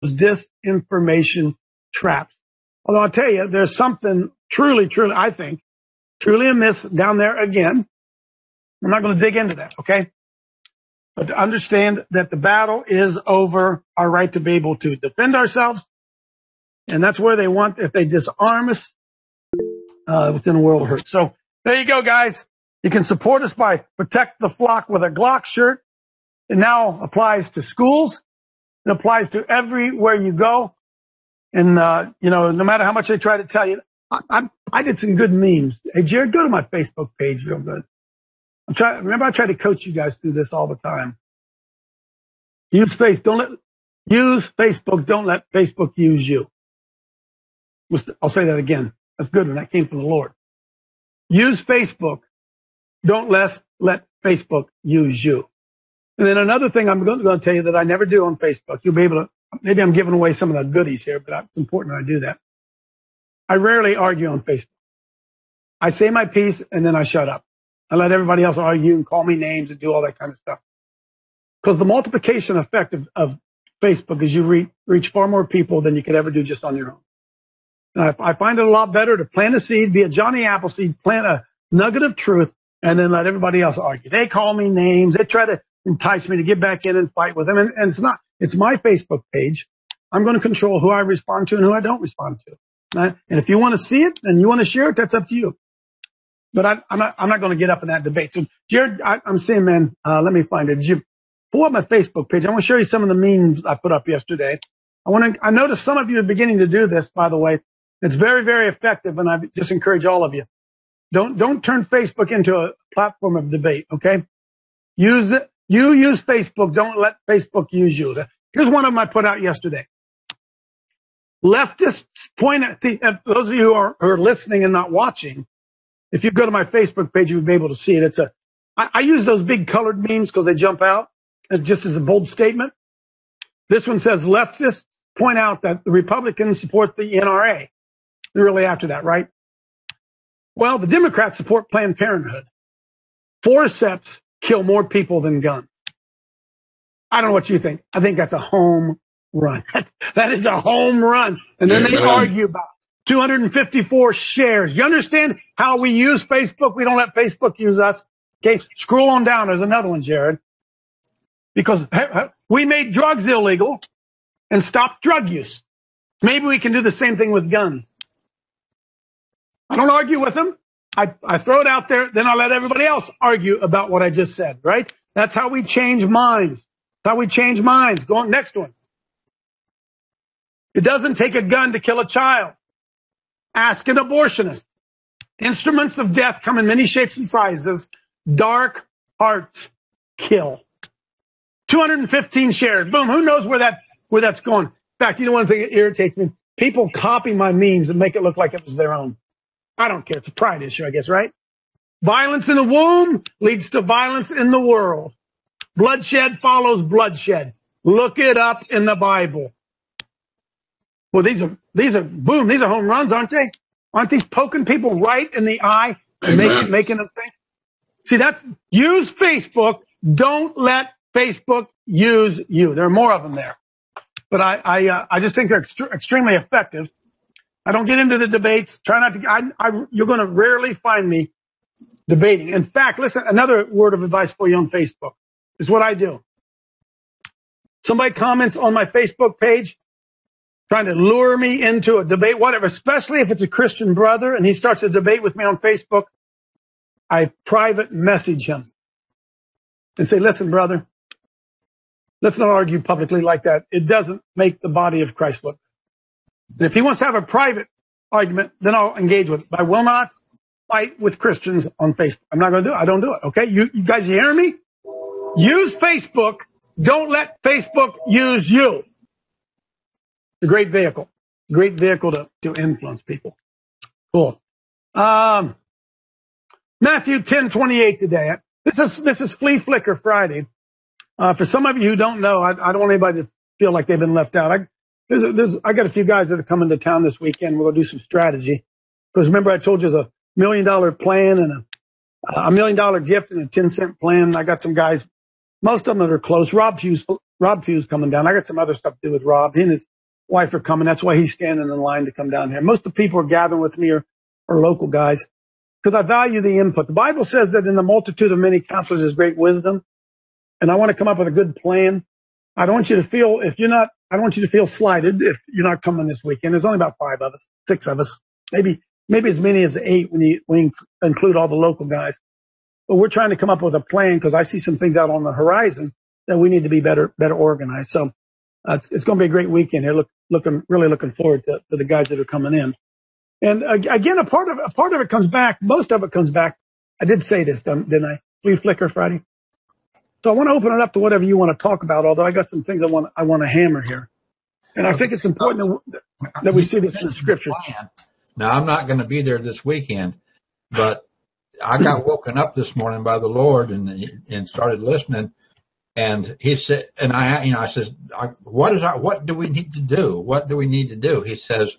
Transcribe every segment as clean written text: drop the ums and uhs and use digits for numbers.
disinformation traps. Although I'll tell you, there's something truly, I think, truly amiss down there again. I'm not going to dig into that, okay? But to understand that the battle is over our right to be able to defend ourselves. And that's where they want, if they disarm us, within a world of hurt. So there you go, guys. You can support us by Protect the Flock with a Glock shirt. It now applies to schools. It applies to everywhere you go. And, no matter how much they try to tell you, I did some good memes. Hey, Jared, go to my Facebook page real good. Remember, I try to coach you guys through this all the time. Use Facebook. Don't let Facebook use you. I'll say that again. That's good when that came from the Lord. Use Facebook. Don't let Facebook use you. And then another thing I'm going to tell you that I never do on Facebook. You'll be able to, maybe I'm giving away some of the goodies here, but it's important that I do that. I rarely argue on Facebook. I say my piece and then I shut up. I let everybody else argue and call me names and do all that kind of stuff. Because the multiplication effect of Facebook is you reach far more people than you could ever do just on your own. And I find it a lot better to plant a seed, be a Johnny Appleseed, plant a nugget of truth, and then let everybody else argue. They call me names. They try to entice me to get back in and fight with them. And it's my Facebook page. I'm going to control who I respond to and who I don't respond to. And if you want to see it and you want to share it, that's up to you. But I'm not going to get up in that debate. So, Jared, I'm saying, man, let me find it. Did you pull up my Facebook page? I want to show you some of the memes I put up yesterday. I noticed some of you are beginning to do this, by the way. It's very, very effective, and I just encourage all of you. Don't turn Facebook into a platform of debate, okay? Use it. You use Facebook. Don't let Facebook use you. Here's one of them I put out yesterday. Leftists point at, see, those of you who are listening and not watching, if you go to my Facebook page, you'll be able to see it. I use those big colored memes because they jump out just as a bold statement. This one says leftists point out that the Republicans support the NRA. They're really after that, right? Well, the Democrats support Planned Parenthood. Forceps kill more people than guns. I don't know what you think. I think that's a home run. That is a home run. And then they argue about 254 shares. You understand how we use Facebook? We don't let Facebook use us. Okay, scroll on down. There's another one, Jared. Because we made drugs illegal and stopped drug use. Maybe we can do the same thing with guns. I don't argue with them. I throw it out there, then I let everybody else argue about what I just said, right? That's how we change minds. That's how we change minds. Go on, next one. It doesn't take a gun to kill a child. Ask an abortionist. Instruments of death come in many shapes and sizes. Dark hearts kill. 215 shares. Boom. Who knows where that's going? In fact, you know one thing that irritates me? People copy my memes and make it look like it was their own. I don't care. It's a pride issue, I guess, right? Violence in the womb leads to violence in the world. Bloodshed follows bloodshed. Look it up in the Bible. Well, these are boom. These are home runs, aren't they? Aren't these poking people right in the eye and making them think? See, use Facebook. Don't let Facebook use you. There are more of them there, but I just think they're extremely effective. I don't get into the debates. Try not to. You're going to rarely find me debating. In fact, listen, another word of advice for you on Facebook is what I do. Somebody comments on my Facebook page trying to lure me into a debate, whatever, especially if it's a Christian brother and he starts a debate with me on Facebook, I private message him and say, listen, brother, let's not argue publicly like that. It doesn't make the body of Christ look. And if he wants to have a private argument, then I'll engage with it. But I will not fight with Christians on Facebook. I'm not going to do it. I don't do it. Okay? You guys hear me? Use Facebook. Don't let Facebook use you. It's a great vehicle. Great vehicle to influence people. Cool. Matthew 10:28 today. This is Flea Flicker Friday. For some of you who don't know, I don't want anybody to feel like they've been left out. I got a few guys that are coming to town this weekend. We're going to do some strategy. Because remember I told you there's $1 million plan and a $1 million gift and a 10-cent plan. I got some guys, most of them that are close. Rob Hughes coming down. I got some other stuff to do with Rob. He and his wife are coming. That's why he's standing in line to come down here. Most of the people who are gathering with me are local guys because I value the input. The Bible says that in the multitude of many counselors is great wisdom. And I want to come up with a good plan. I don't want you to feel, I don't want you to feel slighted if you're not coming this weekend. There's only about 5 of us, 6 of us, maybe as many as 8 when you include all the local guys. But we're trying to come up with a plan because I see some things out on the horizon that we need to be better organized. So it's going to be a great weekend here. Really looking forward to the guys that are coming in. And again, a part of it comes back. Most of it comes back. I did say this, didn't I? Flea Flicker Friday. So I want to open it up to whatever you want to talk about. Although I got some things I want to hammer here, and I think it's important that we see this in the scriptures. Now I'm not going to be there this weekend, but I got woken up this morning by the Lord and started listening. And he said, and I says, what do we need to do? What do we need to do? He says,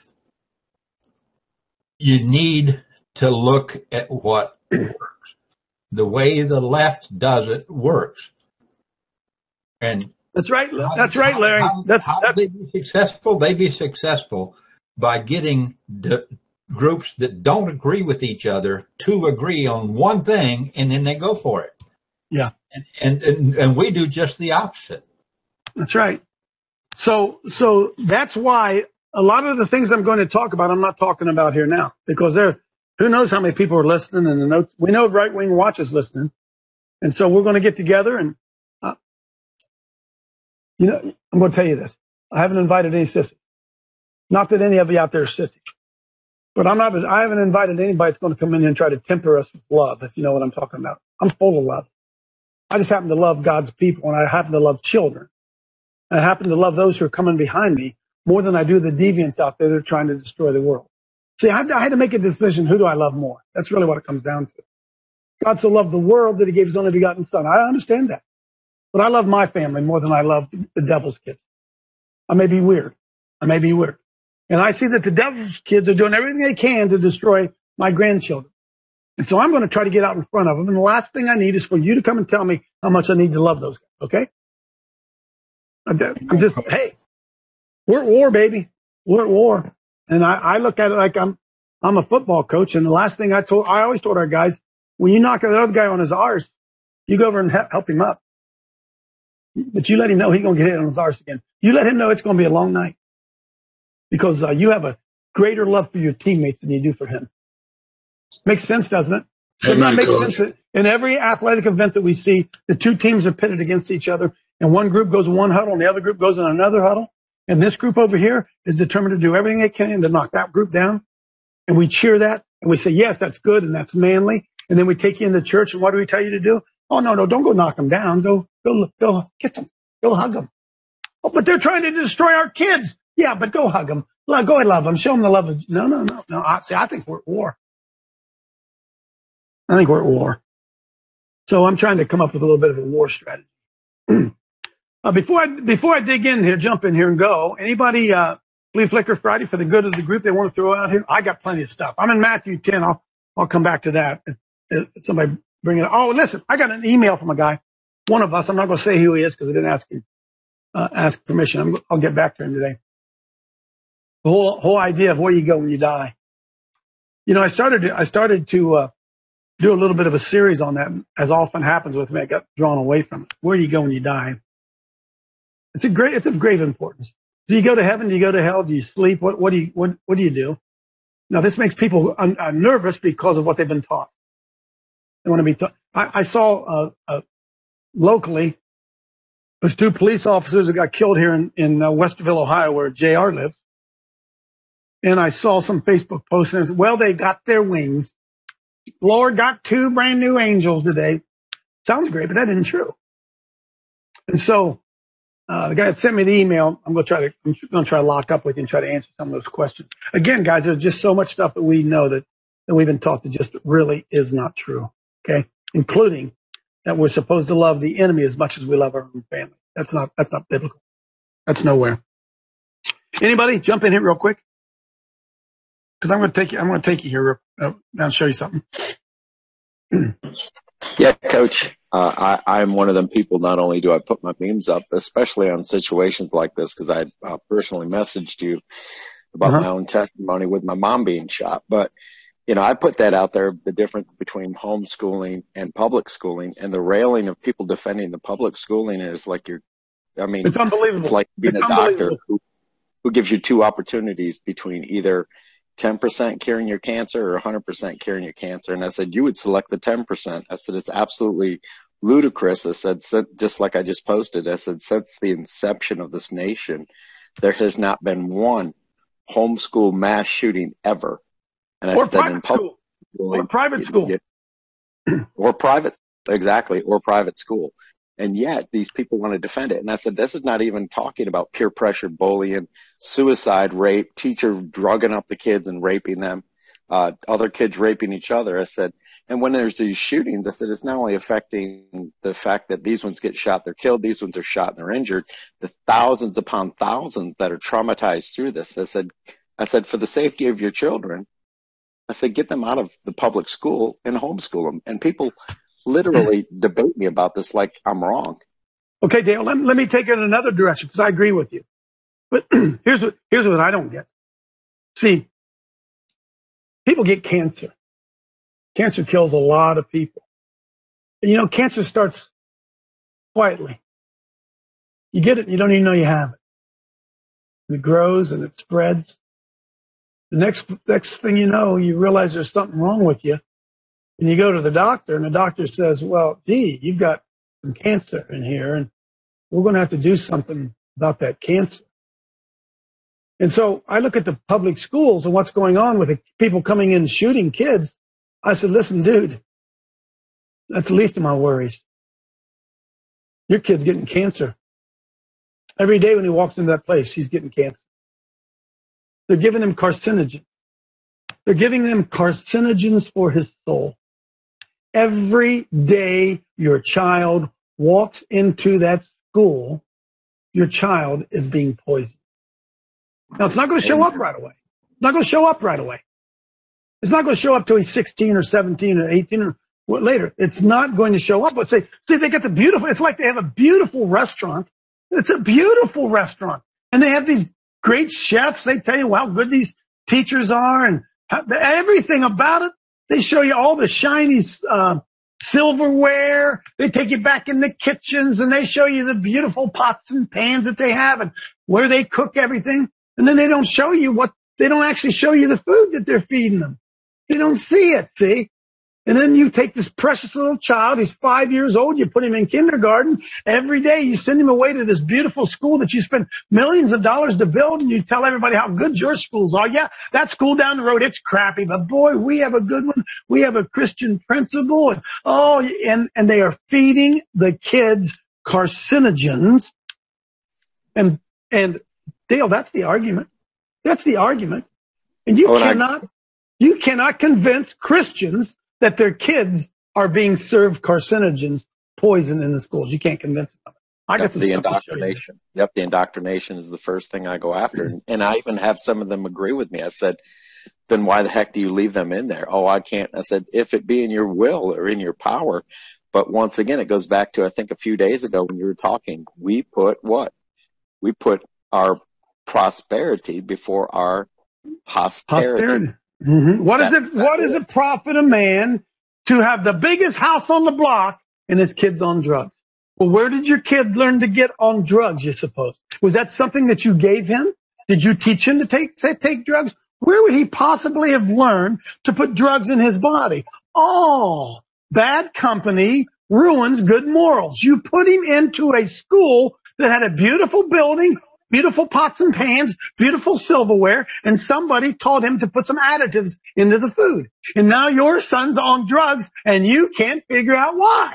you need to look at what works. The way the left does it works. And that's right. That's right, Larry. How they be successful? They be successful by getting the groups that don't agree with each other to agree on one thing, and then they go for it. Yeah. And we do just the opposite. That's right. So that's why a lot of the things I'm going to talk about, I'm not talking about here now, because who knows how many people are listening, and the notes, we know Right Wing Watch is listening. And so we're going to get together and, I'm going to tell you this. I haven't invited any sissies. Not that any of you out there are sissies, but I haven't invited anybody that's going to come in here and try to temper us with love, if you know what I'm talking about. I'm full of love. I just happen to love God's people, and I happen to love children. And I happen to love those who are coming behind me more than I do the deviants out there that are trying to destroy the world. See, I had to make a decision. Who do I love more? That's really what it comes down to. God so loved the world that he gave his only begotten son. I understand that. But I love my family more than I love the devil's kids. I may be weird. And I see that the devil's kids are doing everything they can to destroy my grandchildren. And so I'm going to try to get out in front of them. And the last thing I need is for you to come and tell me how much I need to love those guys. Okay? Hey, we're at war, baby. We're at war. And I look at it like I'm a football coach. And the last thing I always told our guys, when you knock the other guy on his arse, you go over and help him up. But you let him know he's going to get hit on his arse again. You let him know it's going to be a long night. Because you have a greater love for your teammates than you do for him. Makes sense, doesn't it? Does not make sense that in every athletic event that we see, the two teams are pitted against each other, and one group goes in one huddle and the other group goes in another huddle. And this group over here is determined to do everything they can to knock that group down. And we cheer that, and we say, yes, that's good, and that's manly. And then we take you into church, and what do we tell you to do? Oh, no, don't go knock them down. Go get them. Go hug them. Oh, but they're trying to destroy our kids. Yeah, but go hug them. Go ahead, love them. Show them the love of... No. I think we're at war. So I'm trying to come up with a little bit of a war strategy. Before I dig in here, jump in here and go, anybody, Flea Flicker Friday for the good of the group they want to throw out here? I got plenty of stuff. I'm in Matthew 10. I'll come back to that. Somebody bring it up. Oh, listen, I got an email from a guy, one of us. I'm not going to say who he is because I didn't ask permission. I'll get back to him today. The whole idea of where you go when you die. I started to do a little bit of a series on that. As often happens with me, I got drawn away from it. Where do you go when you die? It's of great importance. Do you go to heaven? Do you go to hell? Do you sleep? What do you do? Now, this makes people nervous because of what they've been taught. They want to be taught. I saw locally, there's 2 police officers that got killed here in Westerville, Ohio, where JR lives. And I saw some Facebook posts and I said, well, they got their wings. Lord got 2 brand new angels today. Sounds great, but that isn't true. And so the guy that sent me the email, I'm going to try to lock up with you and try to answer some of those questions. Again, guys, there's just so much stuff that we know that we've been taught that just really is not true. Okay, including that we're supposed to love the enemy as much as we love our own family. That's not biblical. That's nowhere. Anybody jump in here real quick? Because I'm going to take you here and show you something. Yeah, Coach. I'm one of them people. Not only do I put my memes up, especially on situations like this, because I personally messaged you about my own testimony with my mom being shot. But, I put that out there, the difference between homeschooling and public schooling, and the railing of people defending the public schooling is like it's unbelievable. It's like being a doctor who gives you two opportunities between either 10% curing your cancer or 100% curing your cancer. And I said, you would select the 10%. I said, it's absolutely ludicrous. I said, just like I just posted, I said, since the inception of this nation, there has not been one homeschool mass shooting ever. And I or said, private school. Or private school. Or private, exactly, or private school. And yet these people want to defend it. And I said, this is not even talking about peer pressure, bullying, suicide, rape, teacher drugging up the kids and raping them, other kids raping each other. I said, and when there's these shootings, I said, it's not only affecting the fact that these ones get shot, they're killed, these ones are shot and they're injured, the thousands upon thousands that are traumatized through this. I said, for the safety of your children, I said, get them out of the public school and homeschool them. And people literally debate me about this like I'm wrong. Okay, Dale, let me take it in another direction because I agree with you. But here's what I don't get. See, people get cancer. Cancer kills a lot of people. And cancer starts quietly. You get it, and you don't even know you have it. And it grows and it spreads. The next thing you know, you realize there's something wrong with you. And you go to the doctor, and the doctor says, well, gee, you've got some cancer in here, and we're going to have to do something about that cancer. And so I look at the public schools and what's going on with people coming in shooting kids. I said, listen, dude, that's the least of my worries. Your kid's getting cancer. Every day when he walks into that place, he's getting cancer. They're giving him carcinogens. They're giving him carcinogens for his soul. Every day your child walks into that school, your child is being poisoned. Now, it's not going to show up right away. It's not going to show up right away. It's not going to show up till he's 16 or 17 or 18 or later. It's not going to show up. But see, they get it's like they have a beautiful restaurant. It's a beautiful restaurant. And they have these great chefs. They tell you how good these teachers are and everything about it. They show you all the shiny silverware. They take you back in the kitchens and they show you the beautiful pots and pans that they have and where they cook everything. And then they don't actually show you the food that they're feeding them. They don't see it, see? And then you take this precious little child, he's 5 years old, you put him in kindergarten. Every day you send him away to this beautiful school that you spend millions of dollars to build, and you tell everybody how good your schools are. Yeah, that school down the road, it's crappy, but boy, we have a good one. We have a Christian principal. And they are feeding the kids carcinogens. And Dale, that's the argument. That's the argument. And you cannot convince Christians that their kids are being served carcinogens, poison in the schools. You can't convince them. I got the indoctrination. Yep, the indoctrination is the first thing I go after. And I even have some of them agree with me. I said, then why the heck do you leave them in there? Oh, I can't. I said, if it be in your will or in your power. But once again, it goes back to, I think, a few days ago when you were talking, we put what? We put our prosperity before our posterity. Mm-hmm. What does it profit a man to have the biggest house on the block and his kids on drugs? Well, where did your kid learn to get on drugs, you suppose? Was that something that you gave him? Did you teach him to take drugs? Where would he possibly have learned to put drugs in his body? Oh, bad company ruins good morals. You put him into a school that had a beautiful building, beautiful pots and pans, beautiful silverware, and somebody taught him to put some additives into the food. And now your son's on drugs, and you can't figure out why.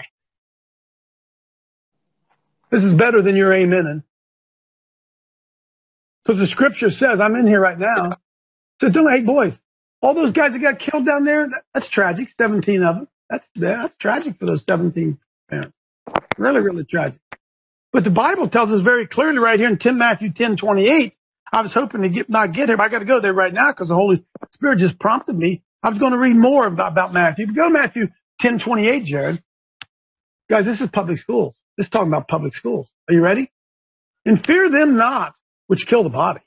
This is better than your amening. Because the scripture says, I'm in here right now, it says, don't hate boys. All those guys that got killed down there, that's tragic, 17 of them. That's tragic for those 17 parents. Really, really tragic. But the Bible tells us very clearly right here in Matthew 10:28. I was hoping to not get here, but I got to go there right now because the Holy Spirit just prompted me. I was going to read more about Matthew. But go to Matthew 10:28, Jared. Guys, this is public schools. This is talking about public schools. Are you ready? And fear them not, which kill the body,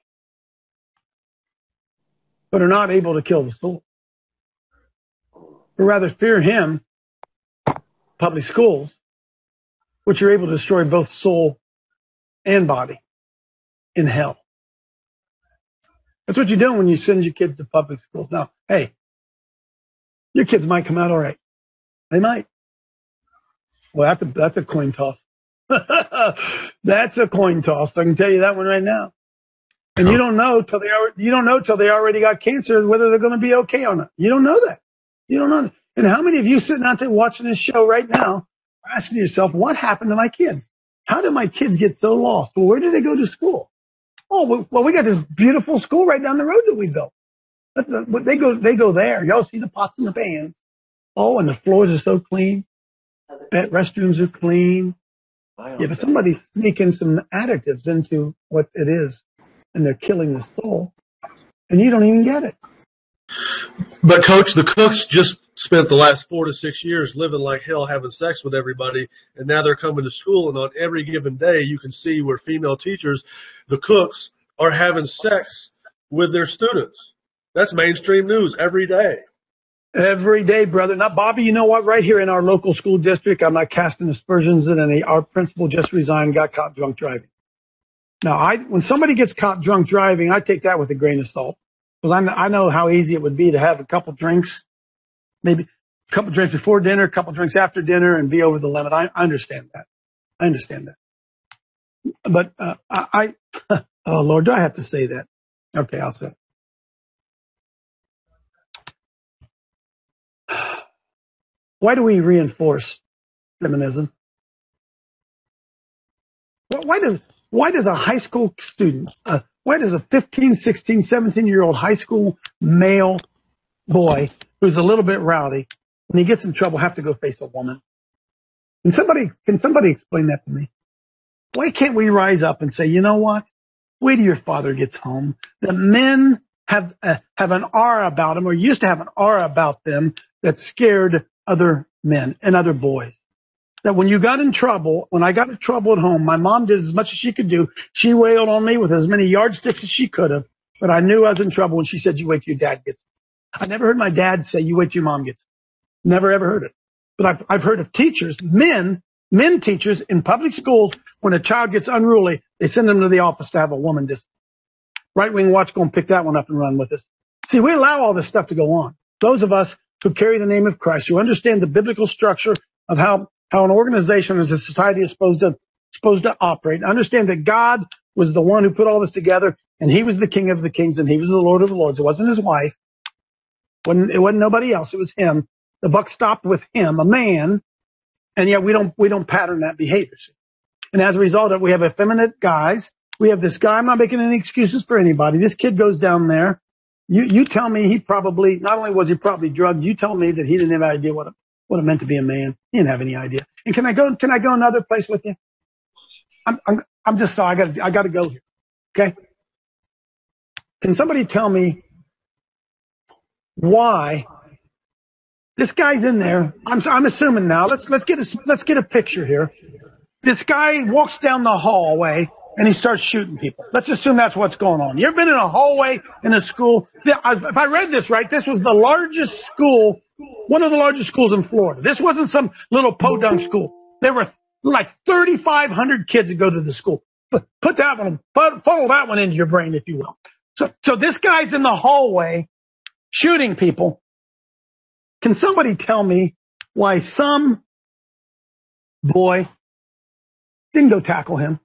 but are not able to kill the soul. But rather fear him, public schools, which are able to destroy both soul and body in hell. That's what you're doing when you send your kids to public schools. Now, hey, your kids might come out all right. They might. Well, that's a coin toss. That's a coin toss. I can tell you that one right now. And you don't know till they already got cancer whether they're going to be okay or not. You don't know that. You don't know that. And how many of you sitting out there watching this show right now are asking yourself, what happened to my kids? How did my kids get so lost? Well, where did they go to school? Oh, well, we got this beautiful school right down the road that we built. But they go there. Y'all see the pots and the pans. Oh, and the floors are so clean. Restrooms are clean. Yeah, but somebody's sneaking some additives into what it is, and they're killing the soul, and you don't even get it. But, Coach, the cooks just spent the last 4 to 6 years living like hell, having sex with everybody, and now they're coming to school, and on every given day you can see where female teachers, the cooks, are having sex with their students. That's mainstream news every day. Every day, brother. Now, Bobby, you know what? Right here in our local school district, I'm not casting aspersions at any. Our principal just resigned, got caught drunk driving. Now, when somebody gets caught drunk driving, I take that with a grain of salt. Because I know how easy it would be to have a couple drinks, maybe a couple drinks before dinner, a couple drinks after dinner, and be over the limit. I understand that. I understand that. But oh, Lord, do I have to say that? Okay, I'll say it. Why do we reinforce feminism? Why does a high school student, why does a 15, 16, 17-year-old high school male boy who's a little bit rowdy, when he gets in trouble, have to go face a woman? Can somebody explain that to me? Why can't we rise up and say, you know what? Wait till your father gets home. The men have an aura about them, or used to have an aura about them that scared other men and other boys. That when you got in trouble, when I got in trouble at home, my mom did as much as she could do. She wailed on me with as many yardsticks as she could have, but I knew I was in trouble when she said, you wait till your dad gets home. I never heard my dad say, you wait till your mom gets home. Never ever heard it. But I've heard of teachers, men teachers in public schools, when a child gets unruly, they send them to the office to have a woman discipline. Right Wing Watch going to pick that one up and run with us. See, we allow all this stuff to go on. Those of us who carry the name of Christ, who understand the biblical structure of how an organization as a society is supposed to operate, understand that God was the one who put all this together, and he was the King of the kings, and he was the Lord of the lords. It wasn't his wife. It wasn't nobody else. It was him. The buck stopped with him, a man, and yet we don't pattern that behavior. And as a result of it, we have effeminate guys. We have this guy. I'm not making any excuses for anybody. This kid goes down there. You tell me he probably, not only was he probably drugged, you tell me that he didn't have any idea what it meant to be a man. He didn't have any idea. And can I go another place with you? I'm just sorry. I gotta go here. Okay. Can somebody tell me why this guy's in there? I'm assuming now. Let's get a picture here. This guy walks down the hallway and he starts shooting people. Let's assume that's what's going on. You ever been in a hallway in a school? If I read this right, this was the largest school, one of the largest schools in Florida. This wasn't some little podunk school. There were like 3,500 kids that go to the school. Put that one, funnel that one into your brain, if you will. So this guy's in the hallway shooting people. Can somebody tell me why some boy didn't go tackle him?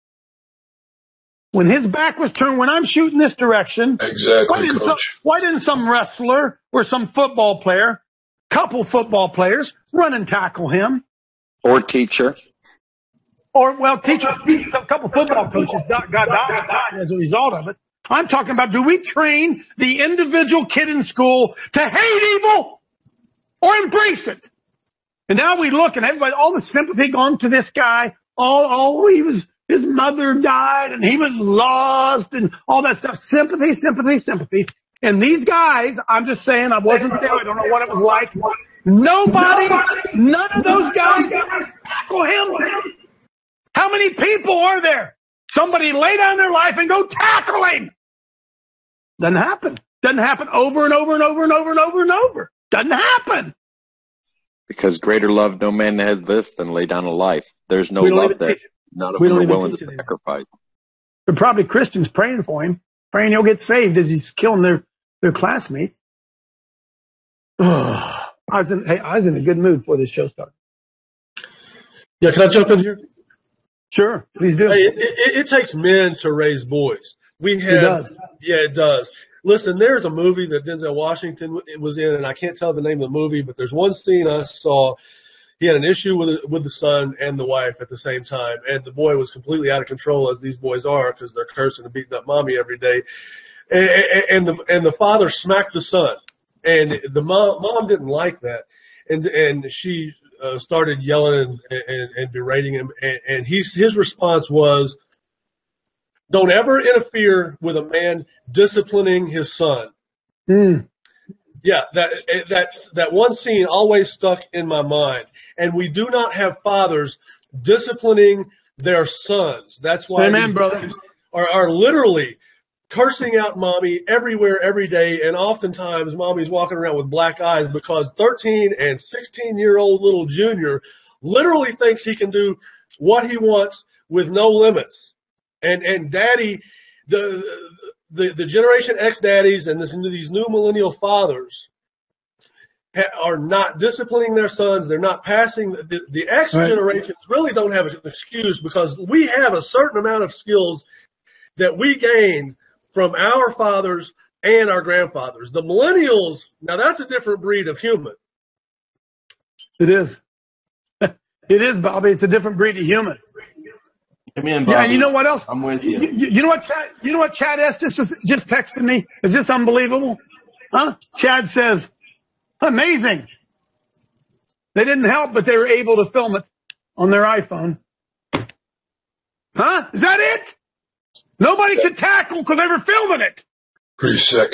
When his back was turned, when I'm shooting this direction, exactly, why didn't some wrestler or some football player, couple football players, run and tackle him? Or teacher. Teachers, a couple football coaches got died as a result of it. I'm talking about, do we train the individual kid in school to hate evil or embrace it? And now we look and everybody, all the sympathy gone to this guy. His mother died and he was lost and all that stuff. Sympathy. And these guys, I'm just saying, I wasn't there. I don't know what it was like. None of those guys tackle him. How many people are there? Somebody lay down their life and go tackle him. Doesn't happen. Doesn't happen over and over and over and over and over and over. Doesn't happen. Because greater love no man has this than lay down a life. There's no love there. None of them are willing to sacrifice. There are probably Christians praying for him, praying he'll get saved as he's killing their classmates. I was in a good mood before this show started. Yeah, can I jump in here? Sure, please do. Hey, it takes men to raise boys. It does. Yeah, it does. Listen, there's a movie that Denzel Washington was in, and I can't tell the name of the movie, but there's one scene I saw. He had an issue with the son and the wife at the same time, and the boy was completely out of control, as these boys are, because they're cursing and beating up mommy every day. And the father smacked the son, and the mom didn't like that, and she started yelling and berating him, and his response was, "Don't ever interfere with a man disciplining his son." Yeah, that one scene always stuck in my mind. And we do not have fathers disciplining their sons. That's why Amen, brother. Are literally cursing out mommy everywhere, every day, and oftentimes mommy's walking around with black eyes because 13 and 16-year-old little Junior literally thinks he can do what he wants with no limits. And daddy, the Generation X daddies and these new millennial fathers are not disciplining their sons. They're not passing. The X generations really don't have an excuse because we have a certain amount of skills that we gain from our fathers and our grandfathers. The millennials, now that's a different breed of human. It is. It is, Bobby. It's a different breed of human. Amen, Bobby. Yeah, and you know what else? I'm with you. You know what Chad Estes just texted me? Is this unbelievable? Huh? Chad says, amazing. They didn't help, but they were able to film it on their iPhone. Huh? Is that it? Nobody could tackle because they were filming it. Pretty sick.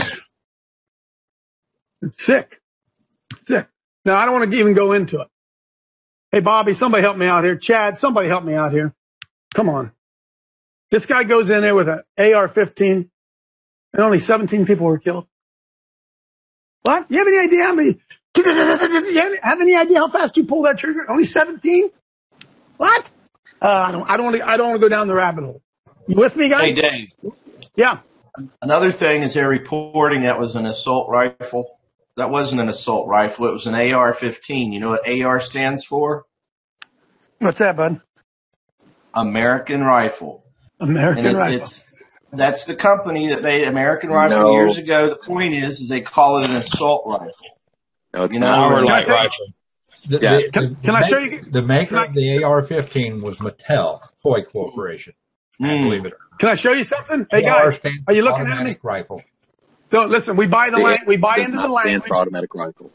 Sick. Now, I don't want to even go into it. Hey, Bobby, somebody help me out here. Chad, somebody help me out here. Come on. This guy goes in there with an AR-15, and only 17 people were killed. What? You have any idea how many? You have any idea how fast you pull that trigger? Only 17? What? I don't want to go down the rabbit hole. You with me, guys? Hey, Dave. Yeah. Another thing is they're reporting that was an assault rifle. That wasn't an assault rifle. It was an AR-15. You know what AR stands for? What's that, bud? American Rifle. American Rifle. That's the company that made American Rifle years ago. The point is they call it an assault rifle. No, it's not. Or light rifle. Can I show you? The maker of the AR-15 was Mattel Toy Corporation. I believe it. Can I show you something? Hey guys, are you looking at me? Rifle. Don't listen. We buy into the language. For automatic rifle.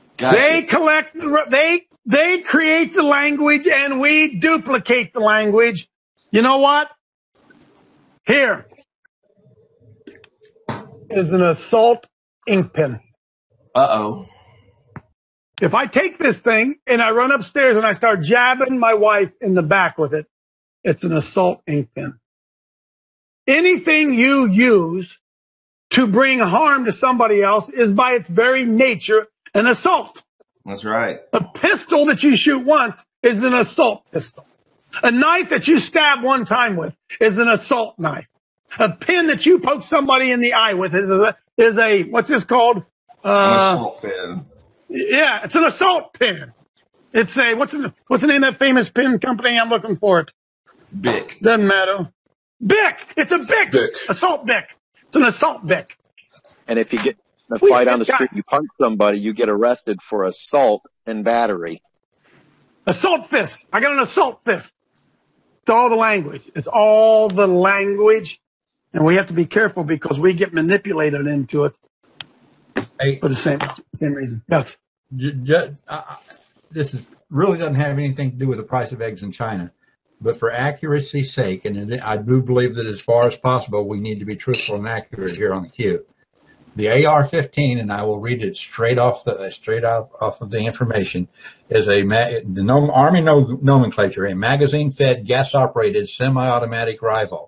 They create the language and we duplicate the language. You know what? Here is an assault ink pen. Uh-oh. If I take this thing and I run upstairs and I start jabbing my wife in the back with it, it's an assault ink pen. Anything you use to bring harm to somebody else is by its very nature an assault. That's right. A pistol that you shoot once is an assault pistol. A knife that you stab one time with is an assault knife. A pin that you poke somebody in the eye with is a what's this called? An assault pin. Yeah, it's an assault pin. It's a what's the name of that famous pin company? I'm looking for it. Bic. Doesn't matter. Bic. It's a Bic. Assault Bic. It's an assault Bic. And if you get in a fight on the street, you punch somebody, you get arrested for assault and battery. Assault fist. I got an assault fist. It's all the language. It's all the language. And we have to be careful because we get manipulated into it for the same reason. Yes. This really doesn't have anything to do with the price of eggs in China. But for accuracy's sake, and I do believe that as far as possible, we need to be truthful and accurate here on the Q. The AR-15, and I will read it straight off of the information, is Army nomenclature, a magazine-fed, gas-operated, semi-automatic rifle.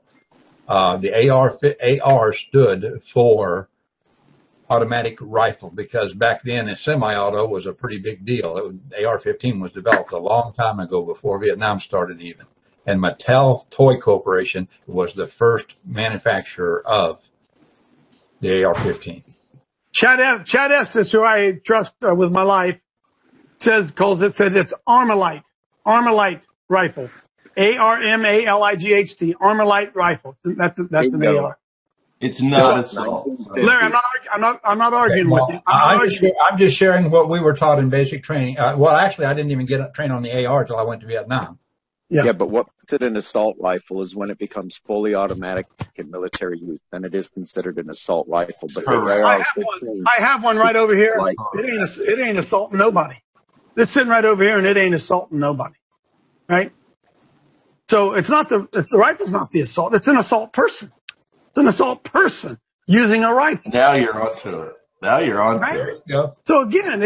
The AR stood for automatic rifle because back then a semi-auto was a pretty big deal. AR-15 was developed a long time ago before Vietnam started even. And Mattel Toy Corporation was the first manufacturer of the AR-15. Chad Estes, who I trust with my life, calls it it's Armalite rifle. ARMALIGHT, Armalite rifle. That's an AR. It's not assault. Larry, I'm not arguing with you. I'm just sharing what we were taught in basic training. Actually, I didn't even get trained on the AR until I went to Vietnam. Yeah, but what makes it an assault rifle is when it becomes fully automatic in military use. Then it is considered an assault rifle. But I have one right over here. It ain't assaulting nobody. It's sitting right over here, and it ain't assaulting nobody. Right? So it's not the rifle's not the assault. It's an assault person. It's an assault person using a rifle. Now you're onto it. It. Yeah. So again,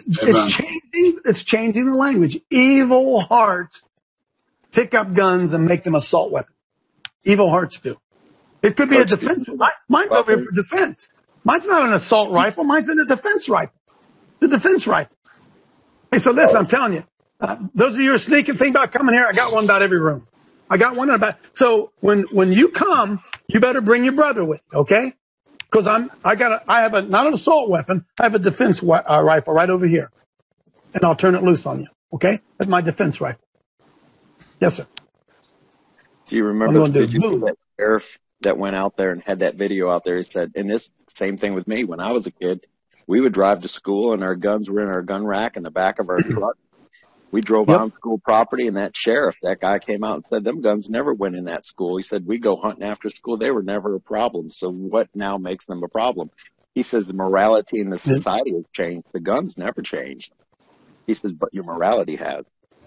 it's changing the language. Evil hearts pick up guns and make them assault weapons. Evil hearts do. It could be a defense. Mine's over here for defense. Mine's not an assault rifle. Mine's a defense rifle. It's a defense rifle. Hey, so listen, I'm telling you, those of you who are sneaking, think about coming here. I got one about every room. I got one about. So when you come, you better bring your brother with you, okay? Because I have not an assault weapon. I have a defense rifle right over here, and I'll turn it loose on you, okay? That's my defense rifle. Yes, sir. Do you remember? Did you see that sheriff that went out there and had that video out there? He said, and this same thing with me when I was a kid. We would drive to school and our guns were in our gun rack in the back of our truck. We drove on school property, and that sheriff, that guy came out and said, them guns never went in that school. He said, we go hunting after school. They were never a problem. So what now makes them a problem? He says the morality in the society has changed. The guns never changed. He says, but your morality has.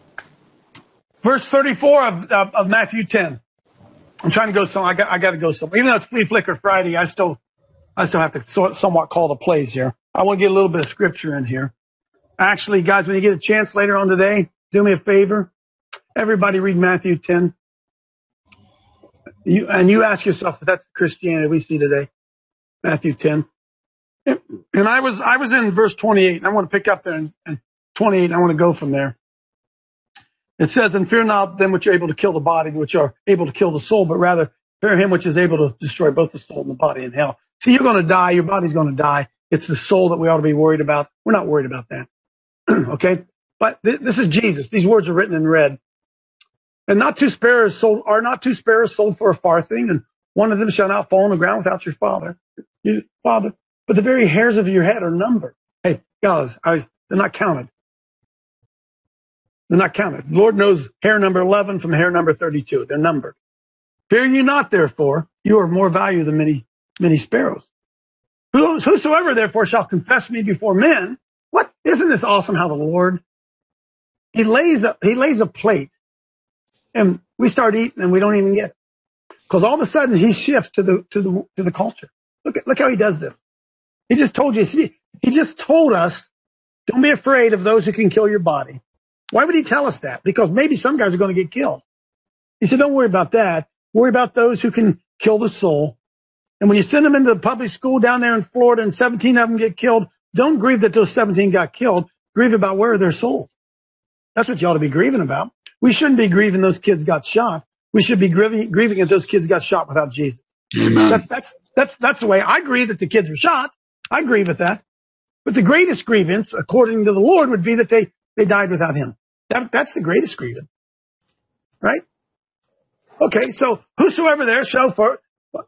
Verse 34 of Matthew 10. I'm trying to go somewhere. I got to go somewhere. Even though it's Flea Flicker Friday, I still have to somewhat call the plays here. I want to get a little bit of scripture in here. Actually, guys, when you get a chance later on today, do me a favor. Everybody read Matthew 10. You ask yourself if that's Christianity we see today. Matthew 10. And I was in verse 28, and I want to pick up there in 28, and I want to go from there. It says, and fear not them which are able to kill the body, which are able to kill the soul, but rather fear him which is able to destroy both the soul and the body in hell. See, you're going to die. Your body's going to die. It's the soul that we ought to be worried about. We're not worried about that. Okay? But this is Jesus. These words are written in red. And are not two sparrows sold for a farthing, and one of them shall not fall on the ground without your Father. But the very hairs of your head are numbered. Hey, guys, they're not counted. They're not counted. The Lord knows hair number 11 from hair number 32. They're numbered. Fear you not, therefore, you are of more value than many sparrows. Whosoever, therefore, shall confess me before men. What? Isn't this awesome how the Lord, He lays a plate, and we start eating and we don't even get it. Because all of a sudden He shifts to the culture. Look how He does this. He just told you, see, He just told us, don't be afraid of those who can kill your body. Why would He tell us that? Because maybe some guys are going to get killed. He said, don't worry about that. Worry about those who can kill the soul. And when you send them into the public school down there in Florida and 17 of them get killed, don't grieve that those 17 got killed. Grieve about where are their souls. That's what you ought to be grieving about. We shouldn't be grieving those kids got shot. We should be grieving that those kids got shot without Jesus. Amen. That's the way I grieve that the kids were shot. I grieve at that. But the greatest grievance, according to the Lord, would be that they died without Him. That's the greatest grievance. Right? Okay, so whosoever there shall for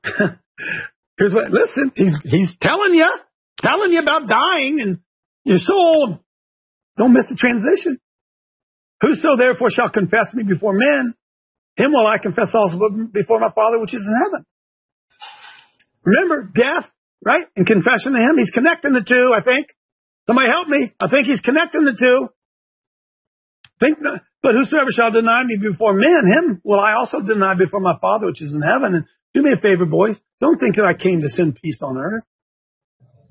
here's what listen, he's telling you about dying and your soul. Don't miss the transition. Whoso therefore shall confess me before men, him will I confess also before my Father which is in heaven. Remember, death, right? And confession to Him. He's connecting the two, I think. Somebody help me. I think He's connecting the two. But whosoever shall deny me before men, him will I also deny before my Father which is in heaven. And do me a favor, boys. Don't think that I came to send peace on earth.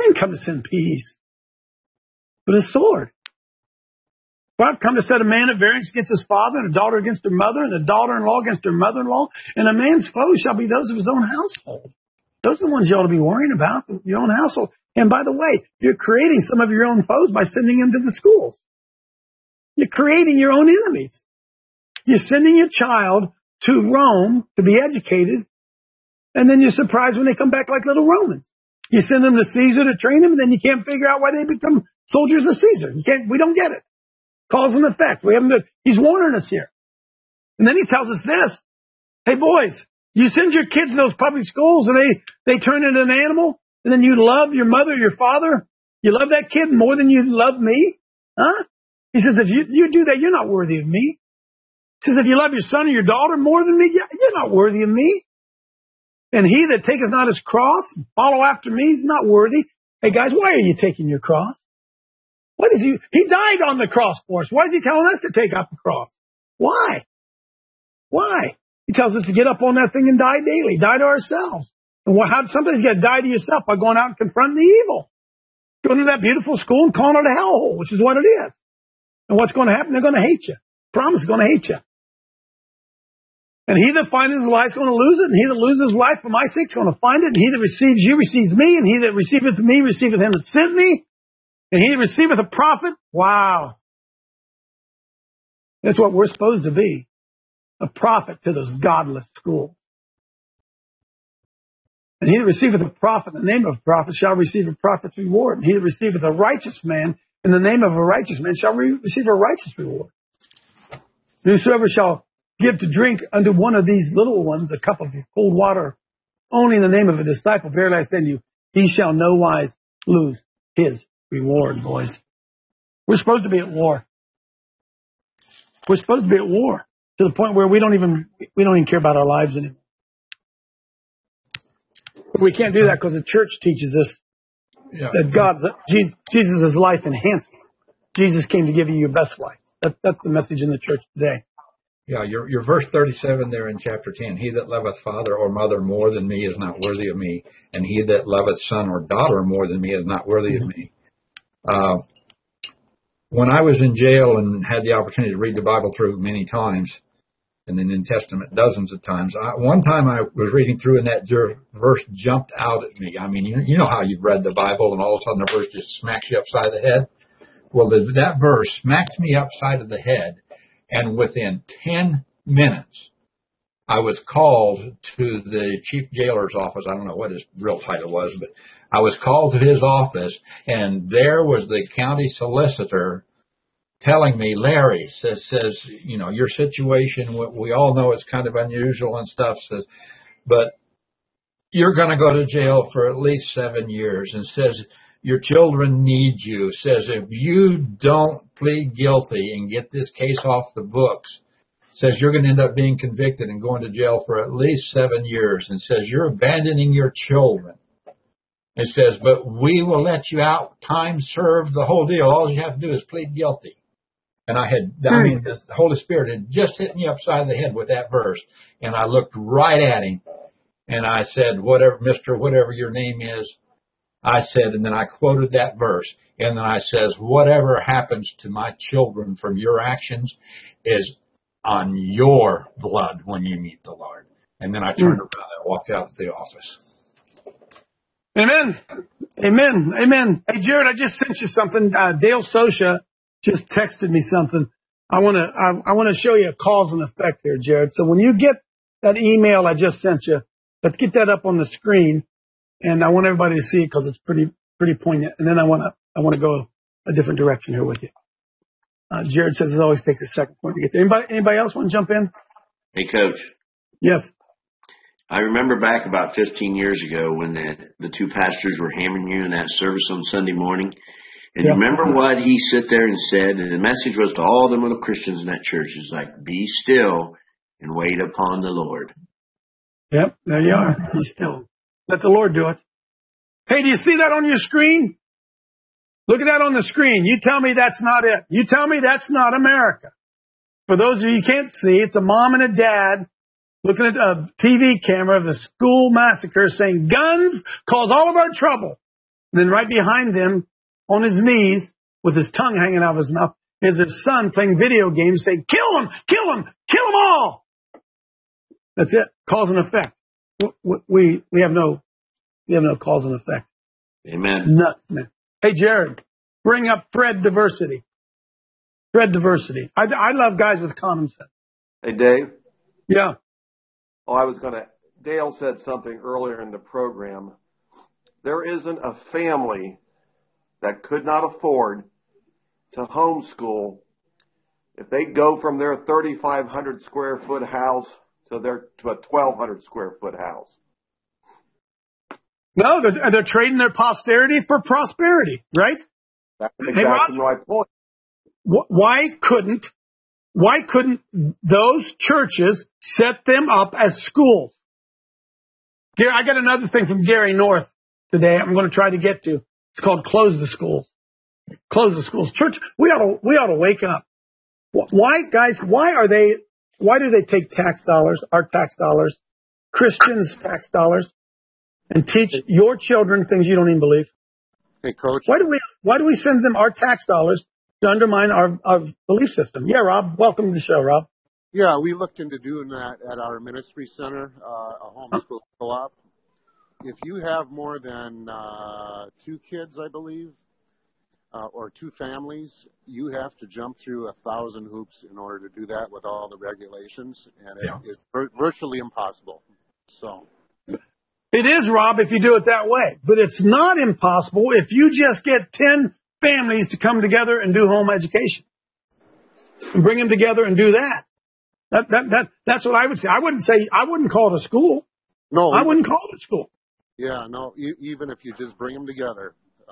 didn't come to send peace, but a sword. For I've come to set a man at variance against his father, and a daughter against her mother, and a daughter-in-law against her mother-in-law, and a man's foes shall be those of his own household. Those are the ones you ought to be worrying about, your own household. And by the way, you're creating some of your own foes by sending them to the schools. You're creating your own enemies. You're sending your child to Rome to be educated, and then you're surprised when they come back like little Romans. You send them to Caesar to train them, and then you can't figure out why they become soldiers of Caesar. We don't get it. Cause and effect. He's warning us here. And then he tells us this. Hey, boys, you send your kids to those public schools and they turn into an animal, and then you love your mother, your father. You love that kid more than you love me? Huh? He says, if you do that, you're not worthy of me. He says, if you love your son or your daughter more than me, you're not worthy of me. And he that taketh not his cross and follow after me is not worthy. Hey, guys, why are you taking your cross? He died on the cross for us. Why is he telling us to take up the cross? Why? Why? He tells us to get up on that thing and die daily, die to ourselves. And sometimes you got to die to yourself by going out and confronting the evil. Going to that beautiful school and calling it a hellhole, which is what it is. And what's going to happen? They're going to hate you. Promise is going to hate you. And he that findeth his life is going to lose it, and he that loses his life for my sake is going to find it. And he that receives you receives me, and he that receiveth me receiveth him that sent me. And he that receiveth a prophet, wow. That's what we're supposed to be. A prophet to those godless schools. And he that receiveth a prophet in the name of a prophet shall receive a prophet's reward. And he that receiveth a righteous man in the name of a righteous man shall receive a righteous reward. And whosoever shall give to drink unto one of these little ones a cup of cold water, only in the name of a disciple, verily I say to you, he shall no wise lose his reward, boys. We're supposed to be at war. We're supposed to be at war to the point where we don't even care about our lives anymore. But we can't do that because the church teaches us that Jesus is life enhancement. Jesus came to give you your best life. That's the message in the church today. Yeah, your verse 37 there in chapter 10, he that loveth father or mother more than me is not worthy of me, and he that loveth son or daughter more than me is not worthy of me. When I was in jail and had the opportunity to read the Bible through many times, and the New Testament dozens of times, one time I was reading through and that verse jumped out at me. I mean, you know how you've read the Bible and all of a sudden the verse just smacks you upside the head? Well, that verse smacked me upside of the head, and within 10 minutes, I was called to the chief jailer's office. I don't know what his real title was, but I was called to his office, and there was the county solicitor telling me, Larry, says, you know, your situation, we all know it's kind of unusual and stuff, says, but you're going to go to jail for at least 7 years, and says, your children need you, says, if you don't plead guilty and get this case off the books, says you're going to end up being convicted and going to jail for at least 7 years, and says you're abandoning your children. It says, but we will let you out, time served, the whole deal. All you have to do is plead guilty. And the Holy Spirit had just hit me upside the head with that verse. And I looked right at him and I said, whatever your name is, I said, and then I quoted that verse. And then I says, whatever happens to my children from your actions is on your blood when you meet the Lord. And then I turned around and walked out of the office. Amen. Amen. Amen. Hey, Jared, I just sent you something. Dale Sosha just texted me something. I want to show you a cause and effect here, Jared. So when you get that email I just sent you, let's get that up on the screen, and I want everybody to see it because it's pretty poignant. And then I want to go a different direction here with you. Jared says it always takes a second point to get there. Anybody else want to jump in? Hey, Coach. Yes. I remember back about 15 years ago when the two pastors were hammering you in that service on Sunday morning. And you remember what he sat there and said, and the message was to all the little Christians in that church. It's like, be still and wait upon the Lord. Yep, there you are. Be still. Let the Lord do it. Hey, do you see that on your screen? Look at that on the screen. You tell me that's not it. You tell me that's not America. For those of you who can't see, it's a mom and a dad looking at a TV camera of the school massacre saying, guns cause all of our trouble. And then right behind them, on his knees, with his tongue hanging out of his mouth, is his son playing video games saying, kill him, kill him, kill them all. That's it. Cause and effect. We have no cause and effect. Amen. Nuts, man. Hey, Jared, bring up Fred diversity. Fred diversity. I love guys with common sense. Hey, Dave. Yeah. Dale said something earlier in the program. There isn't a family that could not afford to homeschool if they go from their 3,500 square foot house to a 1,200 square foot house. No, they're trading their posterity for prosperity, right? That's exactly my point. Why couldn't those churches set them up as schools? Gary, I got another thing from Gary North today I'm going to try to get to. It's called Close the Schools. Close the schools. Church, we ought to wake up. Why, guys, why do they take tax dollars, our tax dollars, Christians' tax dollars, and teach your children things you don't even believe? Hey, Coach. Why do we send them our tax dollars to undermine our belief system? Yeah, Rob, welcome to the show, Rob. Yeah, we looked into doing that at our ministry center, a homeschool co-op. If you have more than 2 kids, I believe, or 2 families, you have to jump through 1,000 hoops in order to do that with all the regulations, and it is virtually impossible. So it is, Rob, if you do it that way. But it's not impossible if you just get 10 families to come together and do home education. And bring them together and do that. That's what I would say. I wouldn't call it a school. No. I wouldn't call it a school. Yeah, no, even if you just bring them together.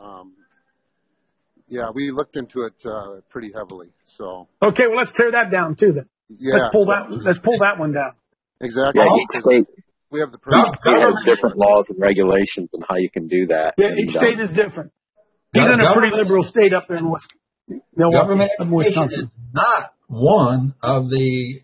Yeah, we looked into it pretty heavily. So okay, well, let's tear that down too then. Yeah. Let's pull that one down. Exactly. Yeah, each state we have the has different laws and regulations on how you can do that. Yeah, each state is different. He's in a pretty liberal state up there in Government Wisconsin. is not one of the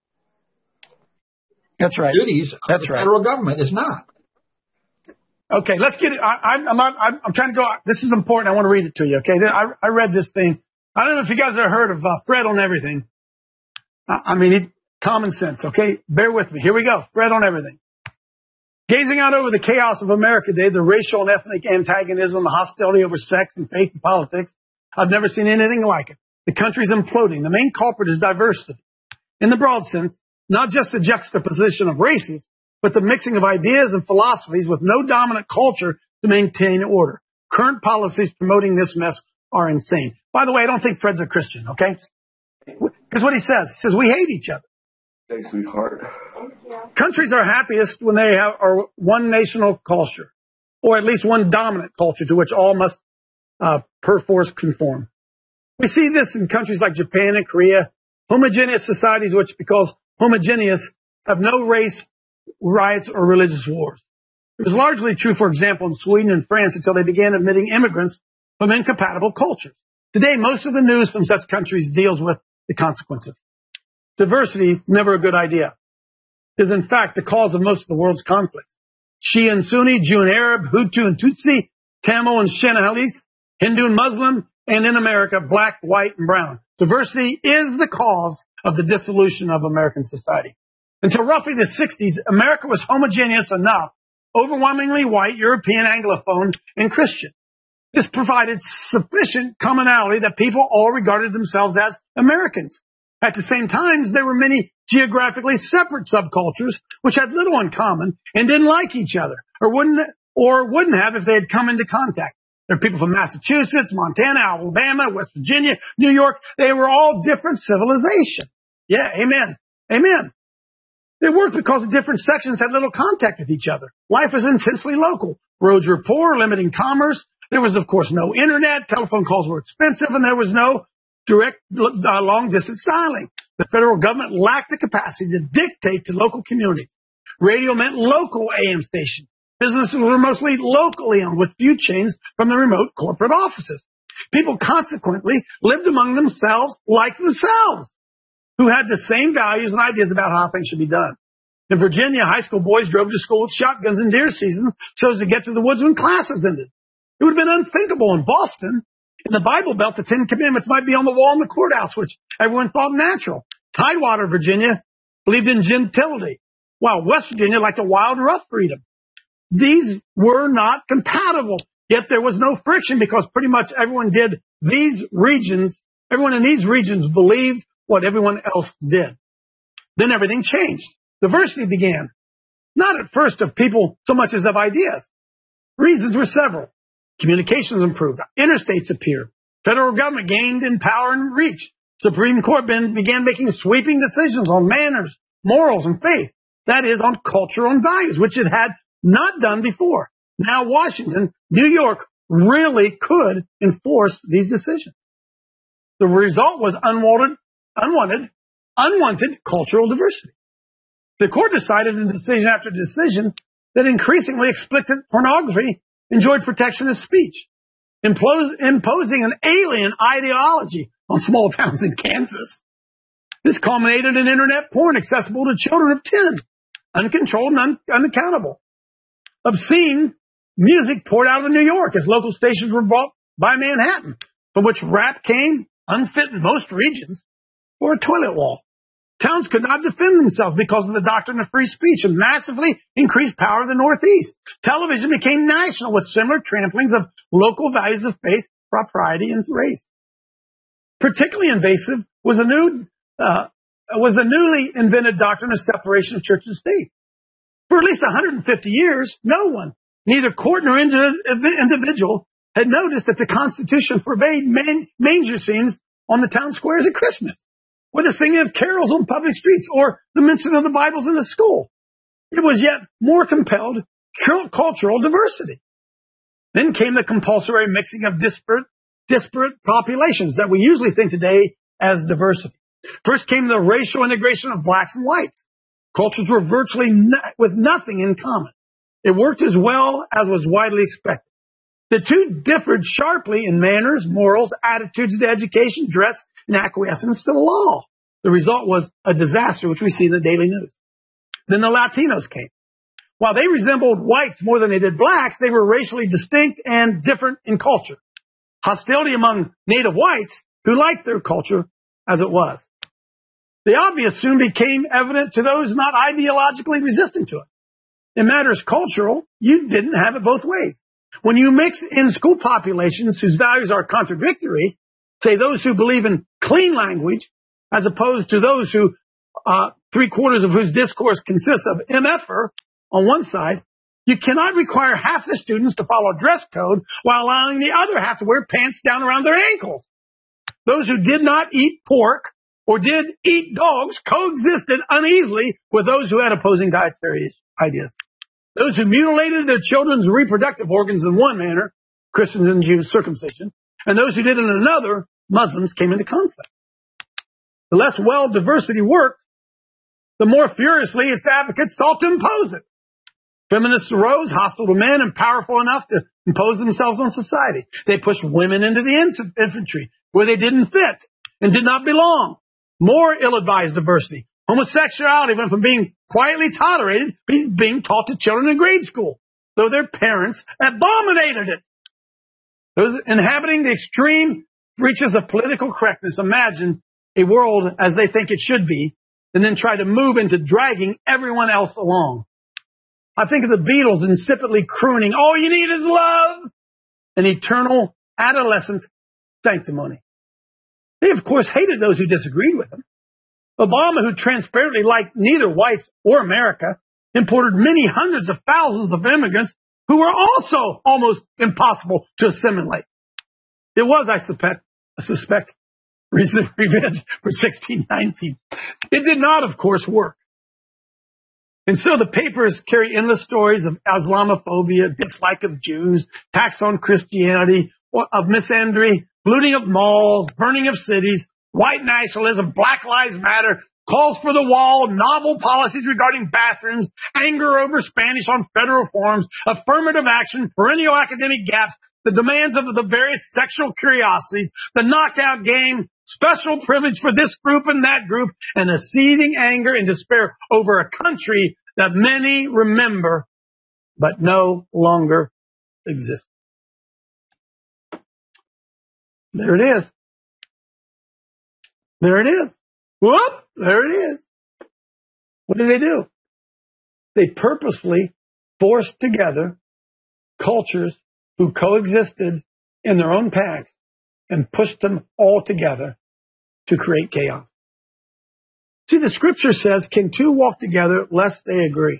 That's right. duties of the federal government. It's not. Okay, let's get it. I'm trying to go. This is important. I want to read it to you. Okay, I read this thing. I don't know if you guys have heard of Fred on Everything. Common sense. Okay, bear with me. Here we go. Fred on Everything. Gazing out over the chaos of America today, the racial and ethnic antagonism, the hostility over sex and faith and politics, I've never seen anything like it. The country's imploding. The main culprit is diversity. In the broad sense, not just the juxtaposition of races, but the mixing of ideas and philosophies with no dominant culture to maintain order. Current policies promoting this mess are insane. By the way, I don't think Fred's a Christian, okay? Here's what he says. He says, we hate each other. Hey, sweetheart. Countries are happiest when they are one national culture, or at least one dominant culture to which all must perforce conform. We see this in countries like Japan and Korea, homogeneous societies which, because homogeneous, have no race, riots, or religious wars. It was largely true, for example, in Sweden and France until they began admitting immigrants from incompatible cultures. Today, most of the news from such countries deals with the consequences. Diversity is never a good idea. It is, in fact, the cause of most of the world's conflicts. Shia and Sunni, Jew and Arab, Hutu and Tutsi, Tamil and Sinhalese, Hindu and Muslim, and in America, black, white, and brown. Diversity is the cause of the dissolution of American society. Until roughly the 60s, America was homogeneous enough, overwhelmingly white, European, Anglophone, and Christian. This provided sufficient commonality that people all regarded themselves as Americans. At the same time, there were many geographically separate subcultures which had little in common and didn't like each other, or wouldn't have if they had come into contact. There are people from Massachusetts, Montana, Alabama, West Virginia, New York. They were all different civilizations. Yeah, amen. Amen. They worked because the different sections had little contact with each other. Life was intensely local. Roads were poor, limiting commerce. There was, of course, no internet. Telephone calls were expensive, and there was no direct long-distance dialing. The federal government lacked the capacity to dictate to local communities. Radio meant local AM stations. Businesses were mostly locally owned, with few chains from the remote corporate offices. People consequently lived among themselves like themselves, who had the same values and ideas about how things should be done. In Virginia, high school boys drove to school with shotguns in deer season so as to get to the woods when classes ended. It would have been unthinkable in Boston. In the Bible Belt, the Ten Commandments might be on the wall in the courthouse, which everyone thought natural. Tidewater, Virginia, believed in gentility, while West Virginia liked a wild, rough freedom. These were not compatible, yet there was no friction because pretty much everyone in these regions believed what everyone else did. Then everything changed. Diversity began, not at first of people so much as of ideas. Reasons were several. Communications improved. Interstates appeared. Federal government gained in power and reach. Supreme Court began making sweeping decisions on manners, morals, and faith. That is, on culture and values, which it had not done before. Now Washington, New York, really could enforce these decisions. The result was unwanted cultural diversity. The court decided in decision after decision that increasingly explicit pornography enjoyed protection as speech, imposing an alien ideology on small towns in Kansas. This culminated in internet porn accessible to children of 10, uncontrolled and unaccountable. Obscene music poured out of New York as local stations were bought by Manhattan, from which rap came, unfit in most regions, for a toilet wall. Towns could not defend themselves because of the doctrine of free speech and massively increased power of the Northeast. Television became national with similar tramplings of local values of faith, propriety, and race. Particularly invasive was the newly invented doctrine of separation of church and state. For at least 150 years, no one, neither court nor individual, had noticed that the Constitution forbade manger scenes on the town squares at Christmas, or the singing of carols on public streets, or the mention of the Bibles in the school. It was yet more compelled cultural diversity. Then came the compulsory mixing of disparate populations that we usually think today as diversity. First came the racial integration of blacks and whites. Cultures were virtually with nothing in common. It worked as well as was widely expected. The two differed sharply in manners, morals, attitudes to education, dress, and acquiescence to the law. The result was a disaster, which we see in the daily news. Then the Latinos came. While they resembled whites more than they did blacks, they were racially distinct and different in culture. Hostility among native whites who liked their culture as it was. The obvious soon became evident to those not ideologically resistant to it. In matters cultural, you didn't have it both ways. When you mix in school populations whose values are contradictory, say those who believe in clean language, as opposed to those who, 3/4 of whose discourse consists of MFer on one side, you cannot require half the students to follow dress code while allowing the other half to wear pants down around their ankles. Those who did not eat pork or did eat dogs coexisted uneasily with those who had opposing dietary ideas. Those who mutilated their children's reproductive organs in one manner, Christians and Jews, circumcision, and those who did in another, Muslims, came into conflict. The less well diversity worked, the more furiously its advocates sought to impose it. Feminists arose, hostile to men and powerful enough to impose themselves on society. They pushed women into the infantry where they didn't fit and did not belong. More ill-advised diversity. Homosexuality went from being quietly tolerated to being taught to children in grade school, though their parents abominated it. Those inhabiting the extreme reaches of political correctness imagine a world as they think it should be, and then try to move into dragging everyone else along. I think of the Beatles insipidly crooning, "All you need is love," an eternal adolescent sanctimony. They, of course, hated those who disagreed with them. Obama, who transparently liked neither whites or America, imported many hundreds of thousands of immigrants who were also almost impossible to assimilate. It was, I suspect, recent revenge for 1619. It did not, of course, work. And so the papers carry endless stories of Islamophobia, dislike of Jews, attacks on Christianity, of misandry, looting of malls, burning of cities, white nationalism, Black Lives Matter, calls for the wall, novel policies regarding bathrooms, anger over Spanish on federal forms, affirmative action, perennial academic gaps, the demands of the various sexual curiosities, the knockout game, special privilege for this group and that group, and a seething anger and despair over a country that many remember but no longer exists. There it is. There it is. Whoop! There it is. What do? They purposefully forced together cultures who coexisted in their own packs and pushed them all together to create chaos. See, the scripture says, can two walk together lest they agree?